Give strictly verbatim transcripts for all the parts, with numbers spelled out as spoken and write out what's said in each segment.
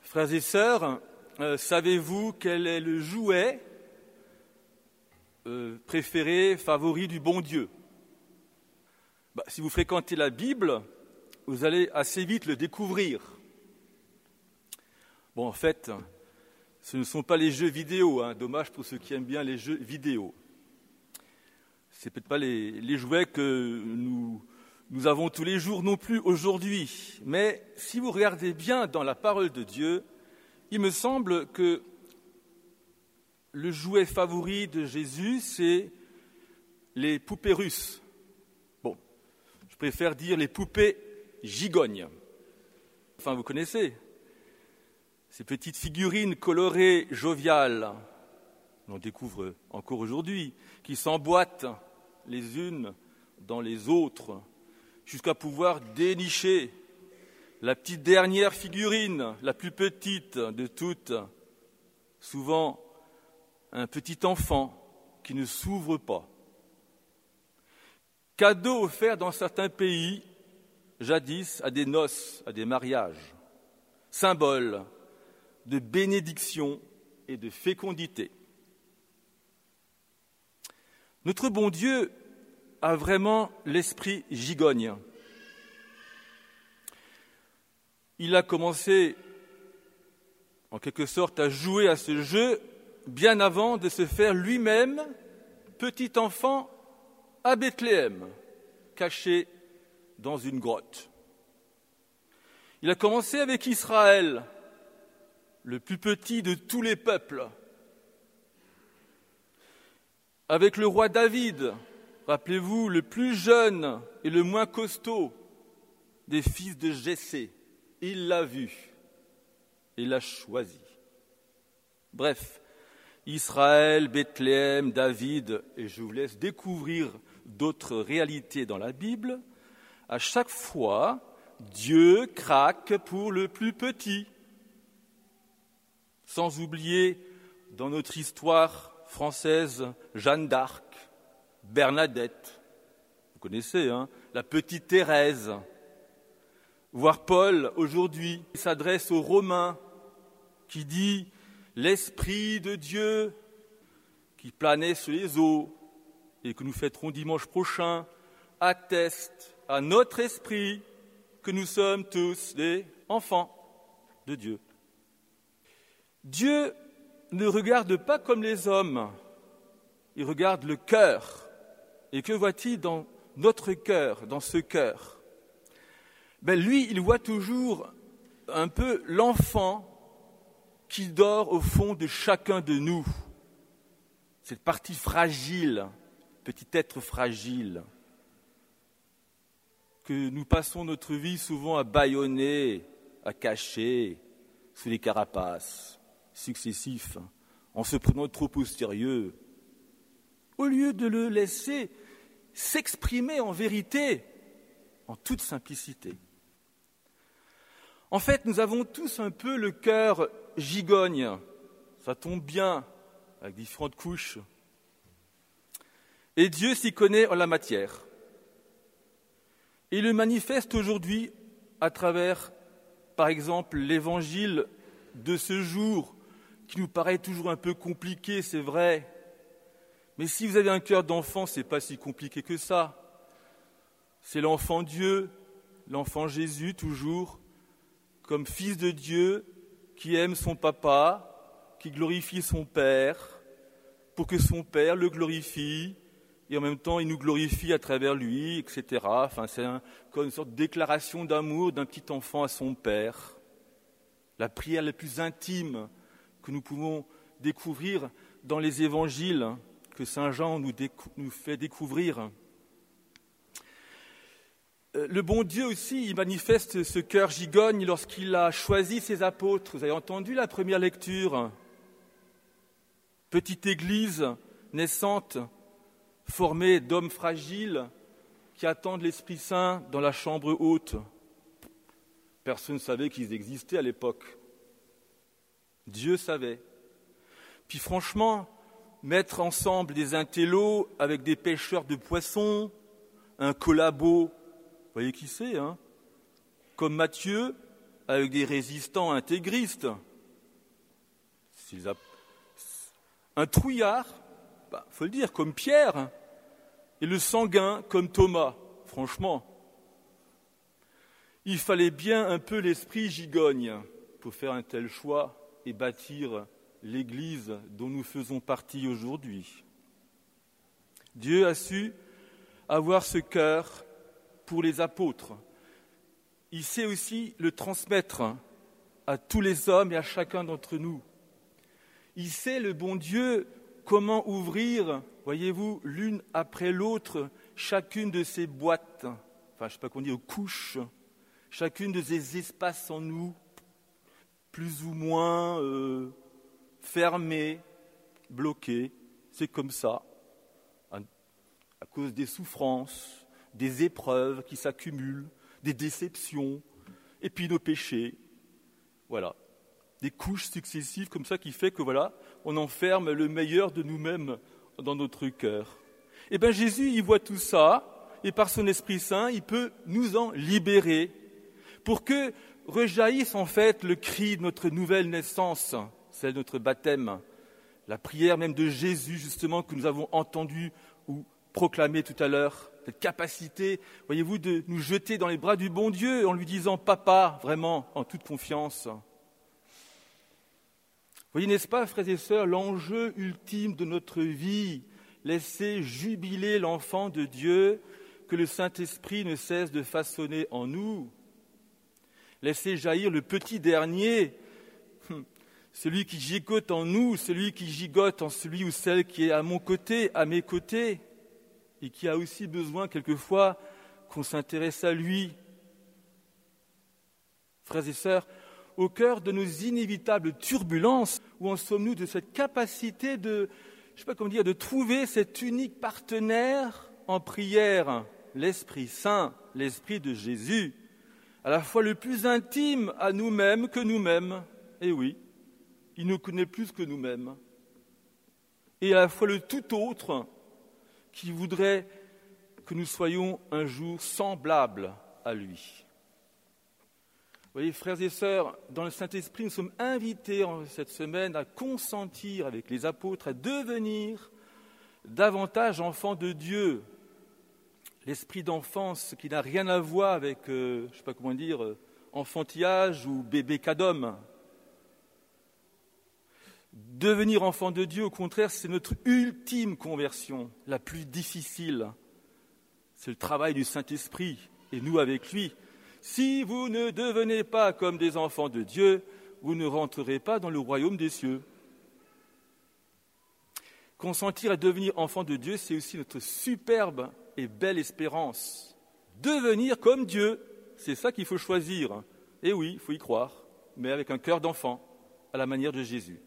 Frères et sœurs, euh, savez-vous quel est le jouet euh, préféré, favori du bon Dieu ? Bah, si vous fréquentez la Bible, vous allez assez vite le découvrir. Bon, en fait, ce ne sont pas les jeux vidéo, hein, dommage pour ceux qui aiment bien les jeux vidéo. Ce n'est peut-être pas les, les jouets que nous, nous avons tous les jours non plus aujourd'hui. Mais si vous regardez bien dans la parole de Dieu, il me semble que le jouet favori de Jésus, c'est les poupées russes. Bon, je préfère dire les poupées gigognes. Enfin, vous connaissez ces petites figurines colorées, joviales, on en découvre encore aujourd'hui, qui s'emboîtent les unes dans les autres, jusqu'à pouvoir dénicher la petite dernière figurine, la plus petite de toutes, souvent un petit enfant qui ne s'ouvre pas. Cadeau offert dans certains pays, jadis à des noces, à des mariages, symbole de bénédiction et de fécondité. Notre bon Dieu a vraiment l'esprit gigogne. Il a commencé, en quelque sorte, à jouer à ce jeu bien avant de se faire lui-même petit enfant à Bethléem, caché dans une grotte. Il a commencé avec Israël, le plus petit de tous les peuples, avec le roi David, rappelez-vous, le plus jeune et le moins costaud des fils de Jessé. Il l'a vu et l'a choisi. Bref, Israël, Bethléem, David, et je vous laisse découvrir d'autres réalités dans la Bible. À chaque fois, Dieu craque pour le plus petit. Sans oublier, dans notre histoire française, Jeanne d'Arc, Bernadette, vous connaissez, hein, la petite Thérèse, voire Paul, aujourd'hui, il s'adresse aux Romains, qui dit « L'Esprit de Dieu qui planait sur les eaux et que nous fêterons dimanche prochain atteste à notre esprit que nous sommes tous des enfants de Dieu. » Dieu ne regarde pas comme les hommes, il regarde le cœur. Et que voit-il dans notre cœur, dans ce cœur ? Ben lui, il voit toujours un peu l'enfant qui dort au fond de chacun de nous. Cette partie fragile, petit être fragile, que nous passons notre vie souvent à bâillonner, à cacher sous les carapaces successifs, en se prenant trop au sérieux, au lieu de le laisser s'exprimer en vérité, en toute simplicité. En fait, nous avons tous un peu le cœur gigogne, ça tombe bien, avec différentes couches. Et Dieu s'y connaît en la matière. Il le manifeste aujourd'hui à travers, par exemple, l'évangile de ce jour, qui nous paraît toujours un peu compliqué, c'est vrai. Mais si vous avez un cœur d'enfant, ce n'est pas si compliqué que ça. C'est l'enfant Dieu, l'enfant Jésus, toujours, comme fils de Dieu, qui aime son papa, qui glorifie son père, pour que son père le glorifie, et en même temps, il nous glorifie à travers lui, et cetera. Enfin, c'est un, comme une sorte de déclaration d'amour d'un petit enfant à son père. La prière la plus intime que nous pouvons découvrir dans les évangiles que Saint Jean nous, décou- nous fait découvrir. Le bon Dieu aussi, il manifeste ce cœur gigogne lorsqu'il a choisi ses apôtres. Vous avez entendu la première lecture. Petite église naissante, formée d'hommes fragiles qui attendent l'Esprit Saint dans la chambre haute. Personne ne savait qu'ils existaient à l'époque. Dieu savait. Puis franchement, mettre ensemble des intellos avec des pêcheurs de poissons, un collabo, vous voyez qui c'est, hein ? Comme Matthieu avec des résistants intégristes. Un trouillard, bah, faut le dire, comme Pierre, et le sanguin comme Thomas, franchement. Il fallait bien un peu l'esprit gigogne pour faire un tel choix et bâtir l'Église dont nous faisons partie aujourd'hui. Dieu a su avoir ce cœur pour les apôtres. Il sait aussi le transmettre à tous les hommes et à chacun d'entre nous. Il sait, le bon Dieu, comment ouvrir, voyez-vous, l'une après l'autre, chacune de ces boîtes, enfin, je ne sais pas comment dire, couches, chacune de ces espaces en nous, plus ou moins euh, fermés, bloqués. C'est comme ça, à, à cause des souffrances, des épreuves qui s'accumulent, des déceptions, et puis nos péchés. Voilà, des couches successives comme ça qui fait que voilà, on enferme le meilleur de nous-mêmes dans notre cœur. Et bien Jésus, il voit tout ça, et par son Esprit Saint, il peut nous en libérer, pour que rejaillisse en fait le cri de notre nouvelle naissance, celle de notre baptême, la prière même de Jésus justement que nous avons entendue ou proclamée tout à l'heure, cette capacité, voyez-vous, de nous jeter dans les bras du bon Dieu en lui disant « Papa », vraiment, en toute confiance. Voyez, n'est-ce pas, frères et sœurs, l'enjeu ultime de notre vie, laisser jubiler l'enfant de Dieu que le Saint-Esprit ne cesse de façonner en nous. Laisser jaillir le petit dernier, celui qui gigote en nous, celui qui gigote en celui ou celle qui est à mon côté, à mes côtés, et qui a aussi besoin quelquefois qu'on s'intéresse à lui. Frères et sœurs, au cœur de nos inévitables turbulences, où en sommes-nous de cette capacité de, je sais pas comment dire, de trouver cet unique partenaire en prière, l'Esprit Saint, l'Esprit de Jésus, à la fois le plus intime à nous-mêmes que nous-mêmes. Et oui, il nous connaît plus que nous-mêmes. Et à la fois le tout autre, qui voudrait que nous soyons un jour semblables à lui. Vous voyez, frères et sœurs, dans le Saint-Esprit, nous sommes invités en cette semaine à consentir avec les apôtres, à devenir davantage enfants de Dieu. L'esprit d'enfance qui n'a rien à voir avec, euh, je ne sais pas comment dire, euh, enfantillage ou bébé cadom. Devenir enfant de Dieu, au contraire, c'est notre ultime conversion, la plus difficile. C'est le travail du Saint-Esprit, et nous avec lui. Si vous ne devenez pas comme des enfants de Dieu, vous ne rentrerez pas dans le royaume des cieux. Consentir à devenir enfant de Dieu, c'est aussi notre superbe et belle espérance. Devenir comme Dieu, c'est ça qu'il faut choisir. Et oui, il faut y croire, mais avec un cœur d'enfant, à la manière de Jésus.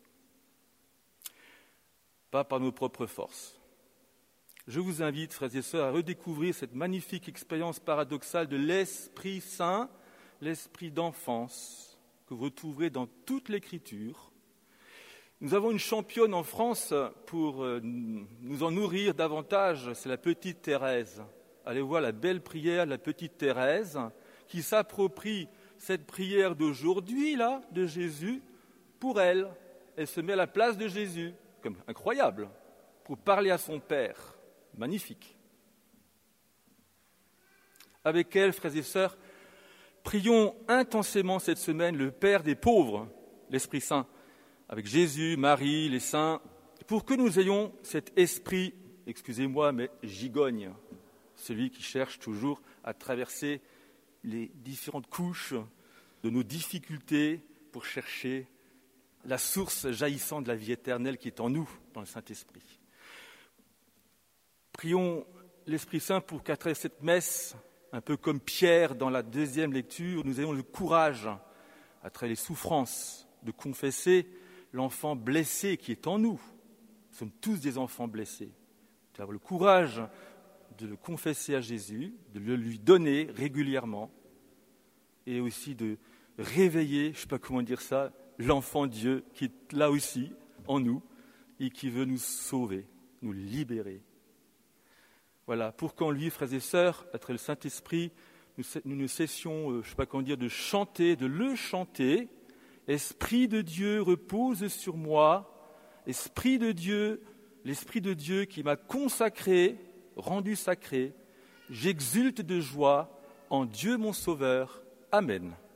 Pas par nos propres forces. Je vous invite, frères et sœurs, à redécouvrir cette magnifique expérience paradoxale de l'Esprit Saint, l'esprit d'enfance, que vous retrouverez dans toute l'Écriture. Nous avons une championne en France pour nous en nourrir davantage, c'est la petite Thérèse. Allez voir la belle prière de la petite Thérèse, qui s'approprie cette prière d'aujourd'hui, là, de Jésus, pour elle. Elle se met à la place de Jésus. Comme incroyable, pour parler à son Père. Magnifique. Avec elle, frères et sœurs, prions intensément cette semaine le Père des pauvres, l'Esprit Saint, avec Jésus, Marie, les saints, pour que nous ayons cet esprit, excusez-moi, mais gigogne, celui qui cherche toujours à traverser les différentes couches de nos difficultés pour chercher la source jaillissante de la vie éternelle qui est en nous, dans le Saint-Esprit. Prions l'Esprit Saint pour qu'à travers cette messe, un peu comme Pierre dans la deuxième lecture, nous ayons le courage, à travers les souffrances, de confesser l'enfant blessé qui est en nous. Nous sommes tous des enfants blessés. D'avoir le courage de le confesser à Jésus, de le lui donner régulièrement, et aussi de réveiller, je ne sais pas comment dire ça, l'enfant Dieu qui est là aussi, en nous, et qui veut nous sauver, nous libérer. Voilà, pour qu'en lui, frères et sœurs, à travers le Saint-Esprit, nous ne cessions, je ne sais pas comment dire, de chanter, de le chanter. Esprit de Dieu repose sur moi, Esprit de Dieu, l'Esprit de Dieu qui m'a consacré, rendu sacré. J'exulte de joie en Dieu mon Sauveur. Amen.